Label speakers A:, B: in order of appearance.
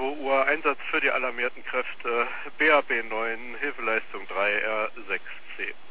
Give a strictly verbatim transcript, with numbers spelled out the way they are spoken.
A: Uhr, Einsatz für die alarmierten Kräfte, B A B neun, Hilfeleistung drei, R sechs C.